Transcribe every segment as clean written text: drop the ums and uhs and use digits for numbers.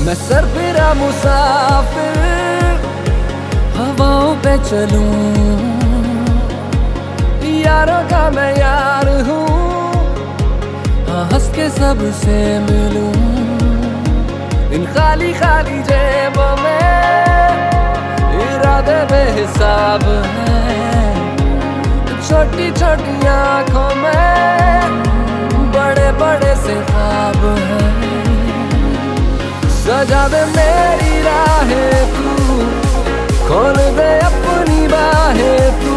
मैं सरफिरा मुसाफिर हवाओं पे चलूं, यारों का मैं यार हूँ, हाँ हंस के सबसे मिलूं। इन खाली खाली जेबों में इरादे बेहिसाब हैं, छोटी छोटी आंखों में बड़े बड़े से ख्वाब हैं। सजा दे मेरी राहें तू, खोल दे अपनी बाहें तू।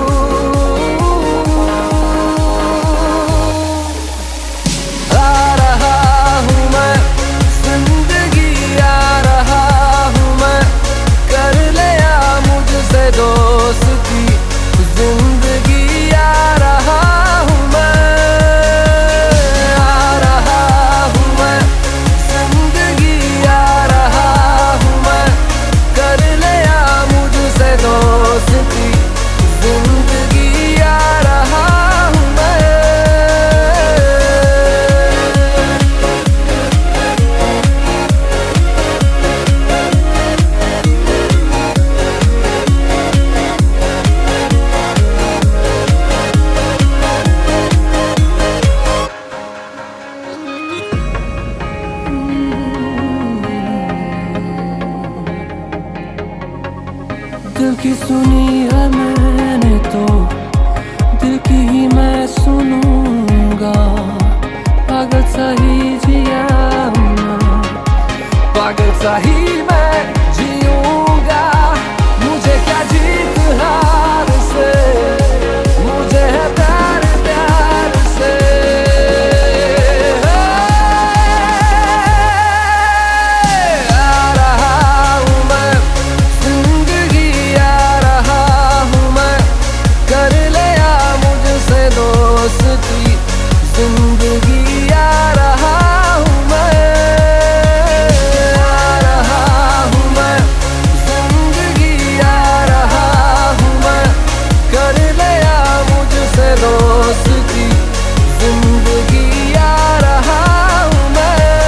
आ रहा हूँ मैं जिंदगी, आ रहा हूँ मैं, कर ले आ मुझसे दोस्ती जिंदगी। आ रहा हूँ मैं, आ रहा हूँ मैं जिंदगी, आ रहा हूँ मैं, कर ले आ मुझसे दोस्ती जिंदगी। आ रहा हूँ मैं। दिल की सुनी है मैंने तो दिल की ही मैं सुनूंगा। पागल सा ही जिया मैं, पागल सा ही मैं जीऊंगा। मुझे क्या जीत हार से, मुझे है प्यार प्यार से। आ रहा हूँ मैं जिंदगी, आ रहा हूँ मैं, कर ले आ मुझसे दोस्ती जिंदगी। आ रहा हूँ मैं, आ रहा हूँ मैं जिंदगी, आ रहा हूँ मैं, कर ले आ मुझसे दोस्ती जिंदगी। आ रहा हूँ मैं।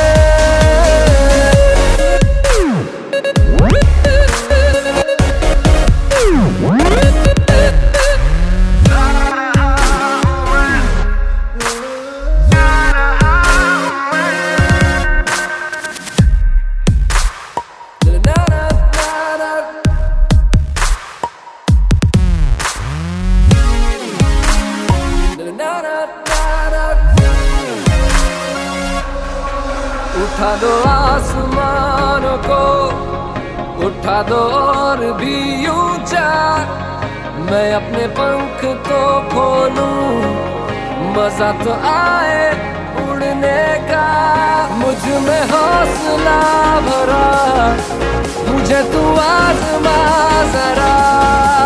उठा दो आसमानों को, उठा दो और भी ऊंचा, मैं अपने पंख तो खोलूं, मजा तो आए उड़ने का। मुझ में हौसला भरा, मुझे तू आज़मा जरा।